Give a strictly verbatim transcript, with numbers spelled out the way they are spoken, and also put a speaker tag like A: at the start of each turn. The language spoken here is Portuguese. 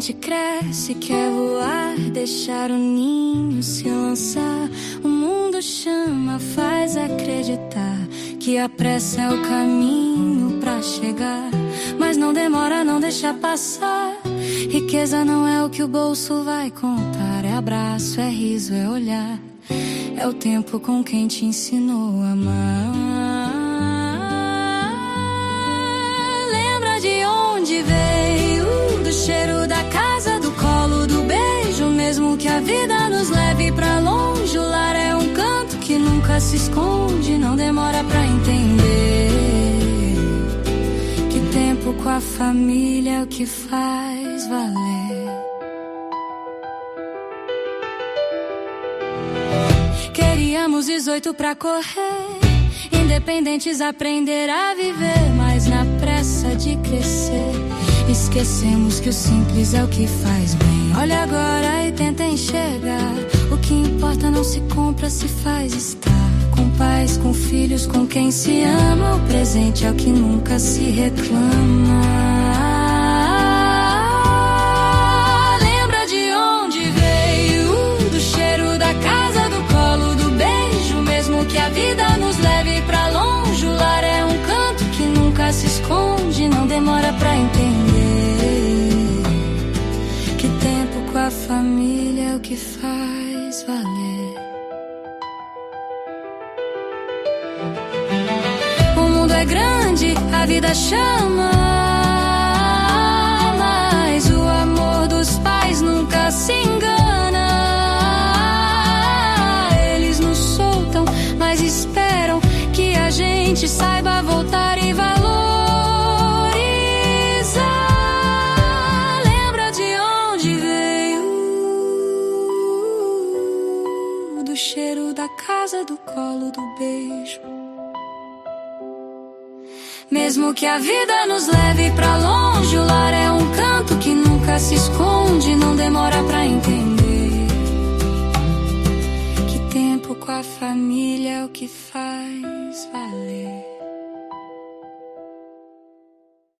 A: gente cresce, quer voar, deixar o ninho se lançar. O mundo chama, faz acreditar que a pressa é o caminho pra chegar. Mas não demora, não deixa passar. Riqueza não é o que o bolso vai contar. É abraço, é riso, é olhar. É o tempo com quem te ensinou a amar. Lembra de onde veio, do cheiro da casa, do colo, do beijo. Mesmo que a vida nos leve pra longe, o lar é um canto que nunca se esconde. Não demora pra entender que tempo com a família é o que faz valer. Queríamos dezoito pra correr, independentes, aprender a viver. Mas na pressa de crescer, esquecemos que o simples é o que faz bem. Olha agora e tenta enxergar. O que importa não se compra, se faz estar. Com pais, com filhos, com quem se ama. O presente é o que nunca se reclama. Que a vida nos leve pra longe, o lar é um canto que nunca se esconde. Não demora pra entender que tempo com a família é o que faz valer. O mundo é grande, a vida chama, mas o amor dos pais nunca se engana. Mas esperam que a gente saiba voltar e valorizar. Lembra de onde veio, do cheiro da casa, do colo, do beijo. Mesmo que a vida nos leve pra longe, o lar é um canto que nunca se esconde. Não demora pra entender com a família é o que faz valer.